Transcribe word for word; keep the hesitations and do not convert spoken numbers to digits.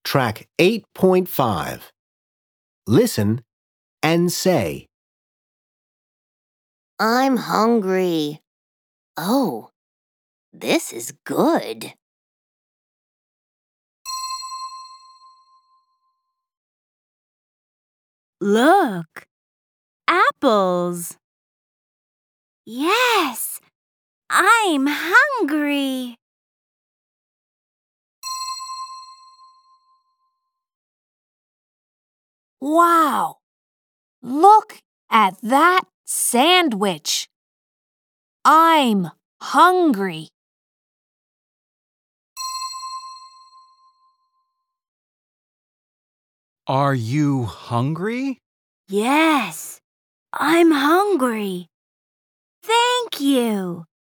Track eight point five. Listen and say. I'm hungry. Oh, this is good. Look, apples. Yes, I'm hungry. Wow, look at that sandwich. I'm hungry. Are you hungry? Yes, I'm hungry. Thank you.